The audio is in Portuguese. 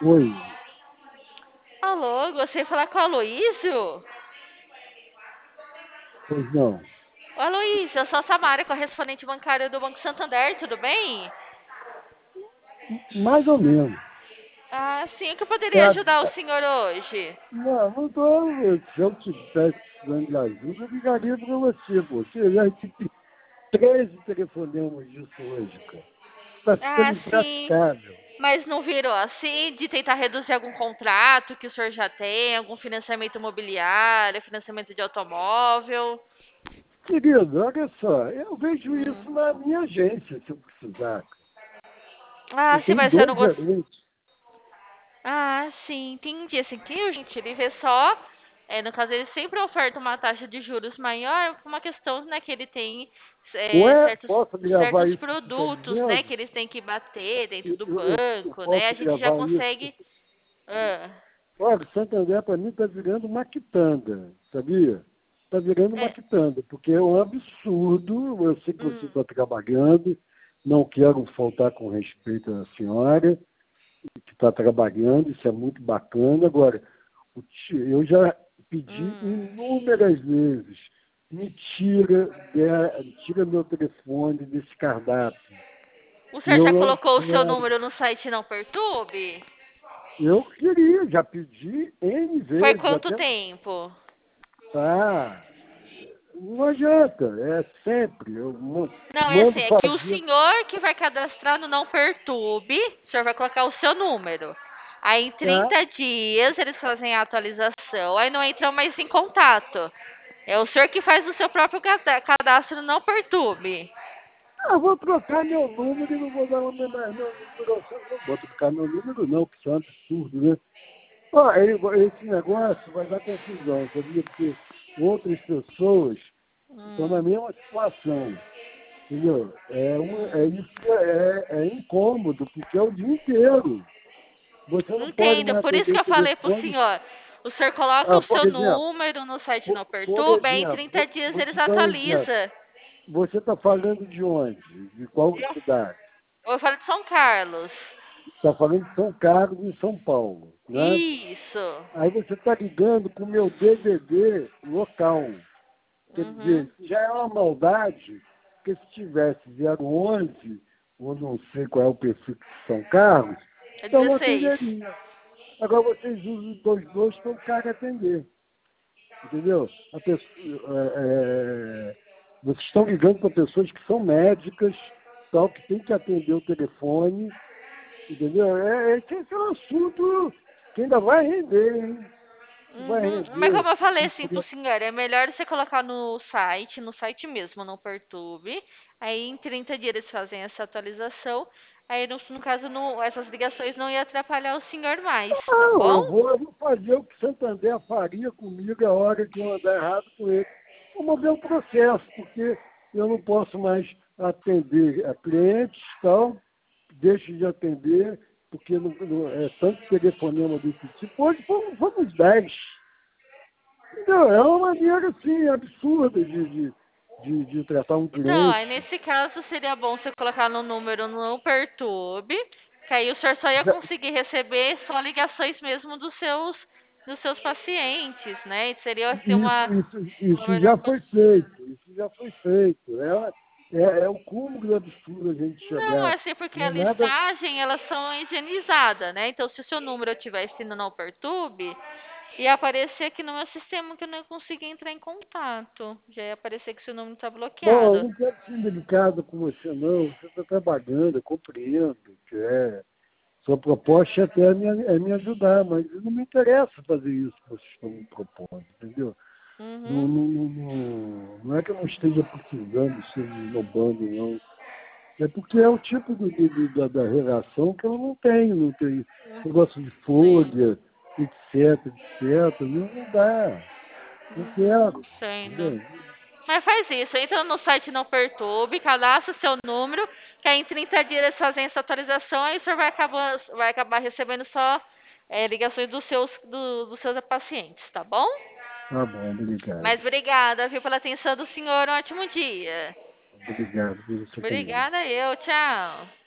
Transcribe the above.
Oi, Alô, gostaria de falar com o Aloísio? pois não. Ô, Aloísio, eu sou a Samara, correspondente bancária do Banco Santander, tudo bem? Mais ou menos. Ah, sim, o que eu poderia Tá, ajudar o tá, senhor hoje? não tô, se eu tivesse precisando de ajuda, eu ligaria para você, pô. Você já tive 13 telefonemas disso hoje, cara. Está ficando Ah, sim, impraticável. mas não virou assim de tentar reduzir algum contrato que o senhor já tem, algum financiamento imobiliário, financiamento de automóvel? Querido, olha só, eu vejo Hum. isso na minha agência, se eu precisar. Eu Ah, sim, tenho mas você não dois gosta. gerentes. Ah, sim, entendi. Assim, que a gente ele vê só, no caso, ele sempre oferta uma taxa de juros maior por uma questão, né, que ele tem Ué, certos, posso gravar certos isso que você está produtos, né, que dizendo? eles têm que bater dentro do Eu banco, né? A posso gente já gravar isso. consegue. Ah, Olha, Santander para mim está virando uma quitanda, sabia? Está virando uma é, quitanda, porque é um absurdo. Eu sei que você hum, está trabalhando, não quero faltar com respeito à senhora que está trabalhando, isso é muito bacana. Agora, eu já pedi hum. inúmeras vezes, tira meu telefone desse cardápio. O E senhor eu já não colocou o seu quero. número no site Não Perturbe? Eu queria, já pedi N Foi vezes, quanto até. tempo? Ah, não adianta, é sempre. Eu Não, é assim, mando é que o fazer. senhor que vai cadastrar no Não Perturbe, o senhor vai colocar o seu número. Aí em Tá? 30 dias eles fazem a atualização, aí não entram mais em contato. É o senhor que faz o seu próprio cadastro no Não Perturbe. Ah, vou trocar meu número e não vou dar uma mais meu número. Não vou trocar meu número, não, que isso é um absurdo, né? Ó, esse negócio vai dar confusão, sabia? Porque outras pessoas estão na Hum. mesma situação. Entendeu? Isso que é incômodo, porque é o dia inteiro. Você não pode Entendo, mais por isso atender que o eu falei pro telefone. senhor. O senhor coloca Ah, o por seu exemplo, número no site Não por Perturbe, aí em exemplo, 30 dias vou eles te dar um exemplo. atualizam. Você está falando de onde? De qual Eu, cidade? eu falo de São Carlos. Está falando de São Carlos, em São Paulo, né? Isso. Aí você está ligando com o meu DDD local. Quer Uhum. dizer, já é uma maldade, porque se tivesse 011, ou não sei qual é o prefixo de São Carlos, É eu não 16. atenderia. Agora vocês usam os dois para o cara atender. Entendeu? Vocês estão ligando para pessoas que são médicas, tal, que tem que atender o telefone, entendeu? Esse é um assunto que ainda vai render, hein? Vai Uhum. Mas render. como eu falei assim pro senhor, é melhor você colocar no site mesmo, no Perturbe. Aí em 30 dias eles fazem essa atualização. Aí no caso, essas ligações não iam atrapalhar o senhor mais, tá Não, bom? eu vou fazer o que Santander faria comigo a hora que eu andar errado com ele. Vou mover o processo, porque eu não posso mais atender a clientes, tal, deixo de atender, porque é tanto telefonema desse tipo. Hoje fomos 10. Entendeu? É uma maneira, assim, absurda de tratar um Então, aí cliente. nesse caso seria bom você colocar no número no Perturbe, que aí o senhor só ia Já- conseguir receber só ligações mesmo dos seus pacientes, né? E seria assim uma isso melhor. já foi feito, isso já foi feito. É o cúmulo do absurdo a gente Não, é chegar. assim porque Não a é nada. listagem, elas são higienizadas, né? Então, se o seu número estivesse no Não Perturbe, ia aparecer aqui no meu sistema que eu não ia conseguir entrar em contato. Já ia aparecer que seu número está Bom, eu bloqueado. não quero ser delicado com você, não. Você está trabalhando, eu compreendo que sua proposta até é me ajudar, mas não me interessa fazer isso que vocês estão me propondo, entendeu? Não, Uhum, não, não, não é que eu não esteja precisando, esteja esnobando, não. É porque é o tipo da relação que eu não tenho, não tenho negócio de entendo. folha, etc, etc. Não dá, não quero, Entendo. entendeu? Mas faz isso, entra no site Não Perturbe, cadastra o seu número, que aí em 30 dias eles fazem essa atualização, aí o senhor vai acabar recebendo só ligações dos seus pacientes, tá bom? Tá bom, obrigado. Mas obrigada, viu, pela atenção do senhor. Um ótimo dia. Obrigado, viu, você também. Obrigada eu. Tchau.